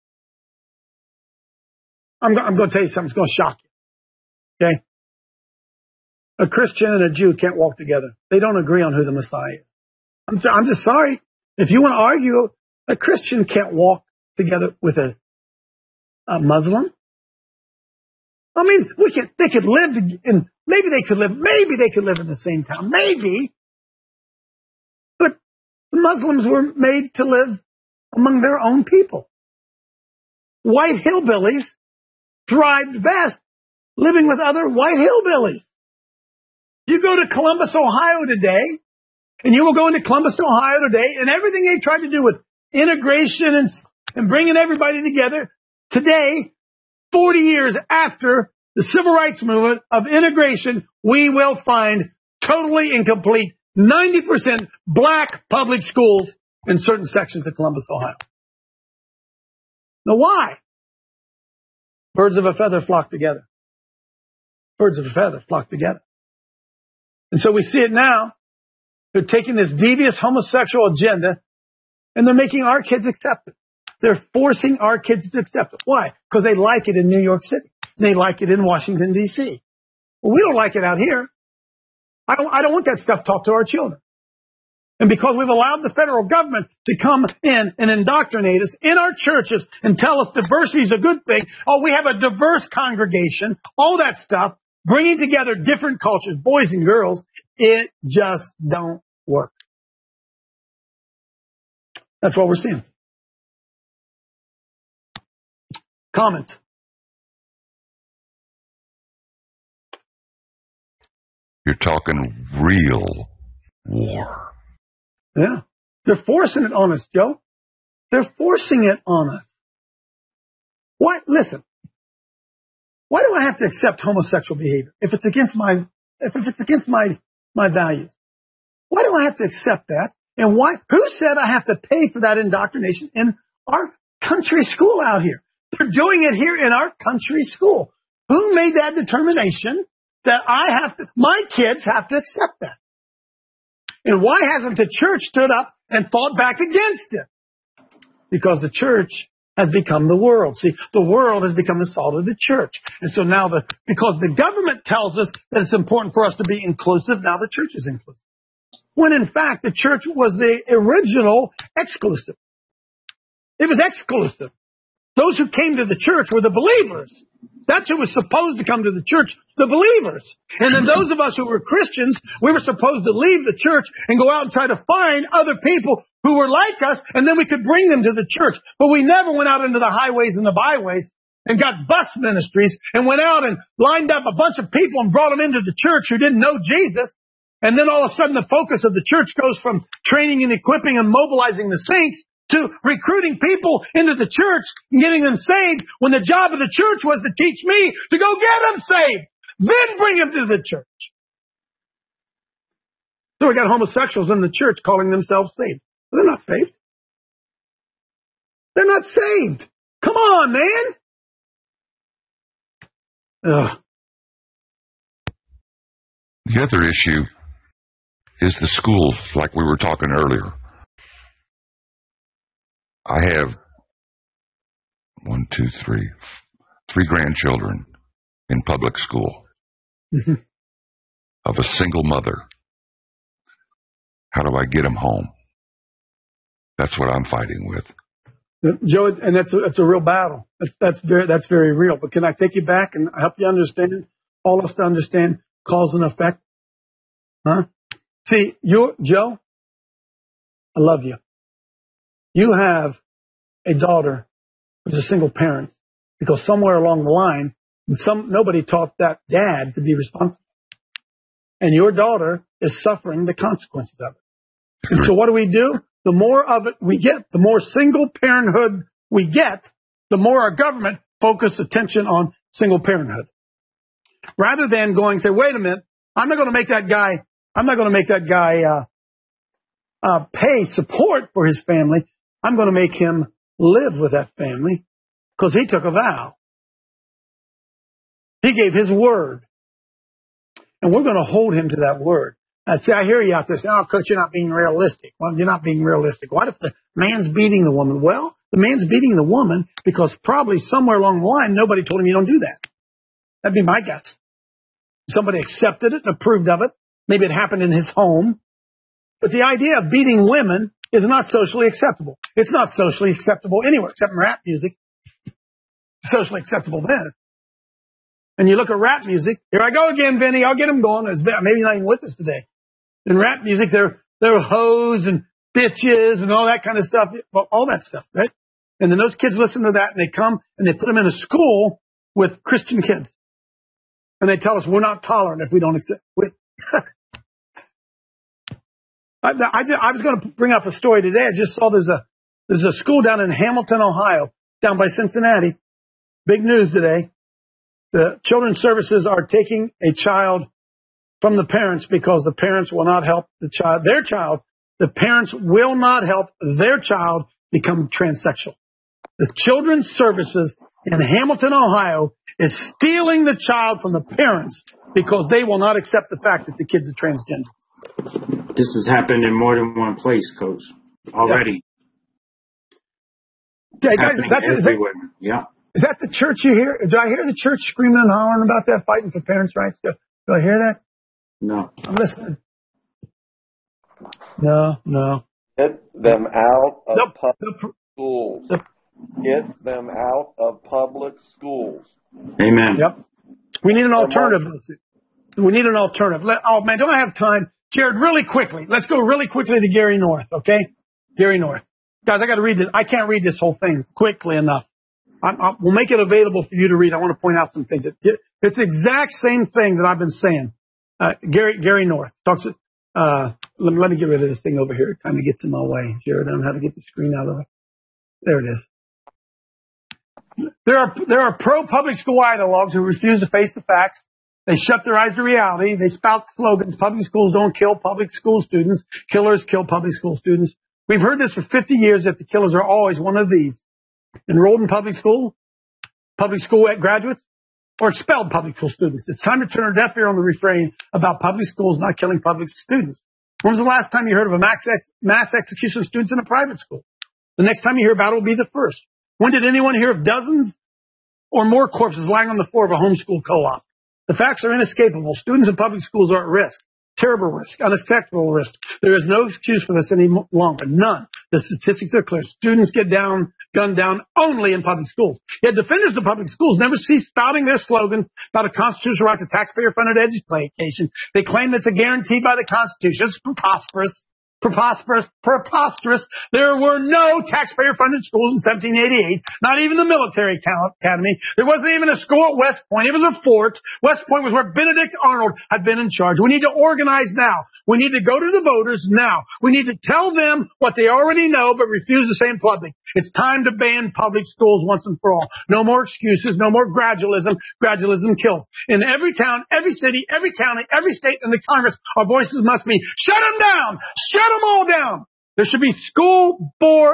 I'm going to tell you something that's going to shock you. Okay? A Christian and a Jew can't walk together. They don't agree on who the Messiah is. I'm just sorry. If you want to argue, a Christian can't walk together with a Muslim. I mean, they could live in, maybe they could live in the same town. Maybe. But the Muslims were made to live among their own people. White hillbillies thrived best living with other white hillbillies. You go to Columbus, Ohio today, and you will go into Columbus, Ohio today, and everything they tried to do with integration and bringing everybody together, today, 40 years after the civil rights movement of integration, we will find totally incomplete 90% black public schools in certain sections of Columbus, Ohio. Now why? Birds of a feather flock together. Birds of a feather flock together. And so we see it now. They're taking this devious homosexual agenda and they're making our kids accept it. They're forcing our kids to accept it. Why? Because they like it in New York City. They like it in Washington, D.C. Well, we don't like it out here. I don't want that stuff taught to our children. And because we've allowed the federal government to come in and indoctrinate us in our churches and tell us diversity is a good thing. Oh, we have a diverse congregation. All that stuff. Bringing together different cultures, boys and girls. It just don't work. That's what we're seeing. Comments? You're talking real war. Yeah. They're forcing it on us, Joe. They're forcing it on us. Why? Listen. Why do I have to accept homosexual behavior if it's against my values? Why do I have to accept that? And why? Who said I have to pay for that indoctrination in our country school out here? They're doing it here in our country school. Who made that determination that my kids have to accept that? And why hasn't the church stood up and fought back against it? Because the church has become the world. See, the world has become the salt of the church. And so now because the government tells us that it's important for us to be inclusive, now the church is inclusive. When in fact, the church was the original exclusive. It was exclusive. Those who came to the church were the believers. That's who was supposed to come to the church, the believers. And then those of us who were Christians, we were supposed to leave the church and go out and try to find other people who were like us, and then we could bring them to the church. But we never went out into the highways and the byways and got bus ministries and went out and lined up a bunch of people and brought them into the church who didn't know Jesus. And then all of a sudden the focus of the church goes from training and equipping and mobilizing the saints to recruiting people into the church and getting them saved, when the job of the church was to teach me to go get them saved, then bring them to the church. So we got homosexuals in the church calling themselves saved. They're not saved. They're not saved. Come on, man. Ugh. The other issue is the schools, like we were talking earlier. I have 3 grandchildren in public school of a single mother. How do I get them home? That's what I'm fighting with. Joe, and that's a real battle. That's very real. But can I take you back and help you understand, all of us to understand cause and effect? Huh? See, Joe, I love you. You have a daughter who's a single parent because somewhere along the line, nobody taught that dad to be responsible. And your daughter is suffering the consequences of it. And so what do? The more of it we get, the more single parenthood we get, the more our government focuses attention on single parenthood. Rather than going and say, wait a minute, I'm not going to make that guy pay support for his family. I'm going to make him live with that family because he took a vow. He gave his word. And we're going to hold him to that word. See, I hear you out there saying, oh, Coach, you're not being realistic. Well, you're not being realistic. What if the man's beating the woman? Well, the man's beating the woman because probably somewhere along the line, nobody told him you don't do that. That'd be my guess. Somebody accepted it and approved of it. Maybe it happened in his home. But the idea of beating women is not socially acceptable. It's not socially acceptable anywhere except in rap music. It's socially acceptable then. And you look at rap music. Here I go again, Vinny. I'll get him going. Maybe not even with us today. In rap music, there are hoes and bitches and all that kind of stuff. Well, all that stuff, right? And then those kids listen to that and they come and they put them in a school with Christian kids. And they tell us we're not tolerant if we don't accept. I was going to bring up a story today. I just saw there's a school down in Hamilton, Ohio, down by Cincinnati. Big news today. The children's services are taking a child from the parents because the parents will not help their child. The parents will not help their child become transsexual. The children's services in Hamilton, Ohio is stealing the child from the parents because they will not accept the fact that the kid's a transgender. This has happened in more than one place, Coach, already. Yeah. Okay, guys, is that the church you hear? Do I hear the church screaming and hollering about that, fighting for parents' rights? Do I hear that? No. I'm listening. No. Get them out of public schools. Get them out of public schools. Amen. Yep. We need an alternative. We need an alternative. Oh, man, don't I have time? Jared, really quickly. Let's go really quickly to Gary North, okay? Gary North. Guys, I got to read this. I can't read this whole thing quickly enough. We'll make it available for you to read. I want to point out some things. It's the exact same thing that I've been saying. Gary North talks. Let me get rid of this thing over here. It kind of gets in my way. Jared, I don't know how to get the screen out of it. There it is. There are pro-public school ideologues who refuse to face the facts. They shut their eyes to reality. They spout slogans. Public schools don't kill public school students. Killers kill public school students. We've heard this for 50 years that the killers are always one of these. Enrolled in public school graduates, or expelled public school students. It's time to turn a deaf ear on the refrain about public schools not killing public students. When was the last time you heard of a mass execution of students in a private school? The next time you hear about it will be the first. When did anyone hear of dozens or more corpses lying on the floor of a homeschool co-op? The facts are inescapable. Students in public schools are at risk. Terrible risk, unacceptable risk. There is no excuse for this any longer. None. The statistics are clear. Students get gunned down only in public schools. Yet defenders of public schools never cease spouting their slogans about a constitutional right to taxpayer-funded education. They claim that's guaranteed by the Constitution. It's preposterous. There were no taxpayer-funded schools in 1788, not even the military academy. There wasn't even a school at West Point. It was a fort. West Point was where Benedict Arnold had been in charge. We need to organize now. We need to go to the voters now. We need to tell them what they already know but refuse to say in public. It's time to ban public schools once and for all. No more excuses, no more gradualism. Gradualism kills. In every town, every city, every county, every state, and the Congress, our voices must be, shut them down! Shut them all down! There should be school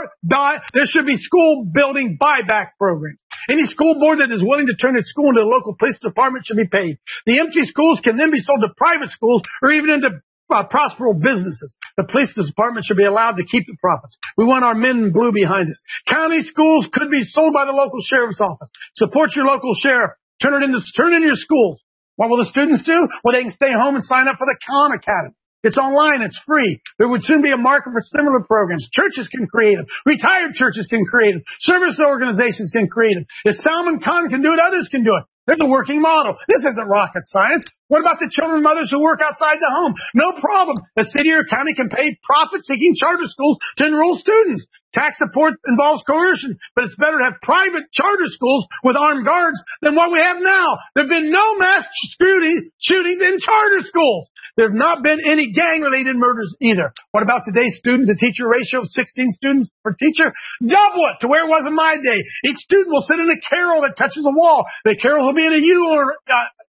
building buyback programs. Any school board that is willing to turn its school into a local police department should be paid. The empty schools can then be sold to private schools or even into prosperous businesses. The police department should be allowed to keep the profits. We want our men in blue behind us. County schools could be sold by the local sheriff's office. Support your local sheriff. Turn in your schools. What will the students do? Well, they can stay home and sign up for the Khan Academy. It's online. It's free. There would soon be a market for similar programs. Churches can create them. Retired churches can create them. Service organizations can create them. If Salman Khan can do it, others can do it. There's a working model. This isn't rocket science. What about the children and mothers who work outside the home? No problem. The city or county can pay profit-seeking charter schools to enroll students. Tax support involves coercion, but it's better to have private charter schools with armed guards than what we have now. There have been no mass shootings in charter schools. There have not been any gang-related murders either. What about today's student-to-teacher ratio of 16 students per teacher? Double it to where it was in my day. Each student will sit in a carrel that touches a wall. The carrels will be in a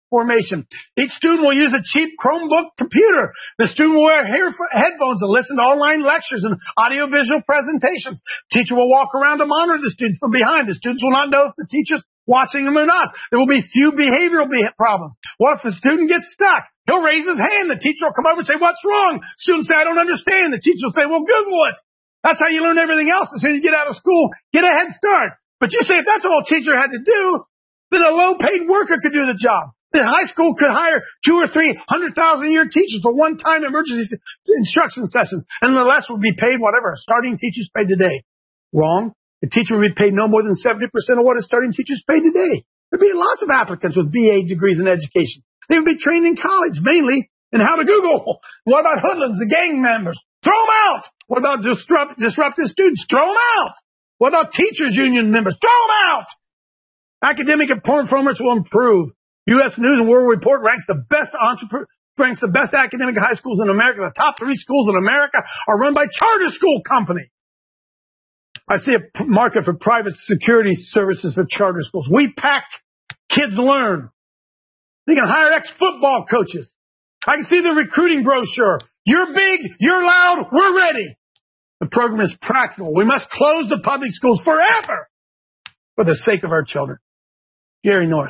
formation. Each student will use a cheap Chromebook computer. The student will wear headphones and listen to online lectures and audiovisual presentations. Teacher will walk around to monitor the students from behind. The students will not know if the teacher's watching them or not. There will be few behavioral problems. What if the student gets stuck? He'll raise his hand. The teacher will come over and say, what's wrong? Students say, I don't understand. The teacher will say, well, Google it. That's how you learn everything else. As soon as you get out of school, get a head start. But you say if that's all a teacher had to do, then a low-paid worker could do the job. The high school could hire 200,000 or 300,000 a year teachers for one-time emergency instruction sessions, and the rest would be paid whatever a starting teacher's paid today. Wrong. The teacher would be paid no more than 70% of what a starting teacher's paid today. There'd be lots of applicants with BA degrees in education. They would be trained in college, mainly in how to Google. What about hoodlums, the gang members? Throw them out. What about disruptive students? Throw them out. What about teachers union members? Throw them out. Academic performance will improve. U.S. News and World Report ranks the best academic high schools in America. The top 3 schools in America are run by charter school companies. I see a market for private security services for charter schools. We pack, kids learn. They can hire ex-football coaches. I can see the recruiting brochure. You're big, you're loud, we're ready. The program is practical. We must close the public schools forever for the sake of our children. Gary North.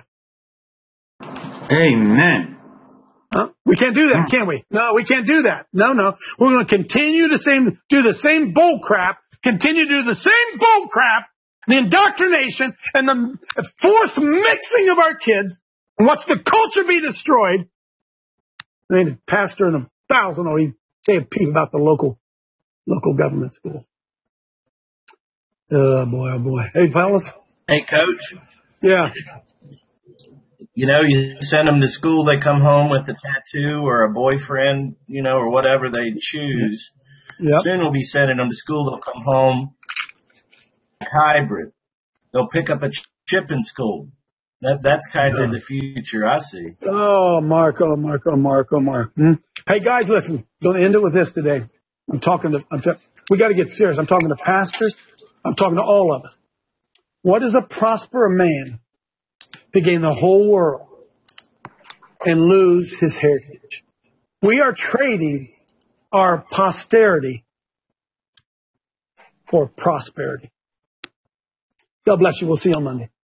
Amen. Huh? We can't do that, can we? No, we can't do that. No. We're going to continue to do the same bull crap, the indoctrination and the forced mixing of our kids. And watch the culture be destroyed. I mean, a pastor and 1,000 will even say a peep about the local government school. Oh boy. Hey, fellas. Hey, Coach. Yeah. You know, you send them to school, they come home with a tattoo or a boyfriend, you know, or whatever they choose. Yep. Soon we'll be sending them to school, they'll come home hybrid. They'll pick up a chip in school. That's kind of the future I see. Oh, Mark. Hey, guys, listen. Going to end it with this today. we got to get serious. I'm talking to pastors. I'm talking to all of us. What does it prosper a man to gain the whole world and lose his heritage? We are trading our posterity for prosperity. God bless you. We'll see you on Monday.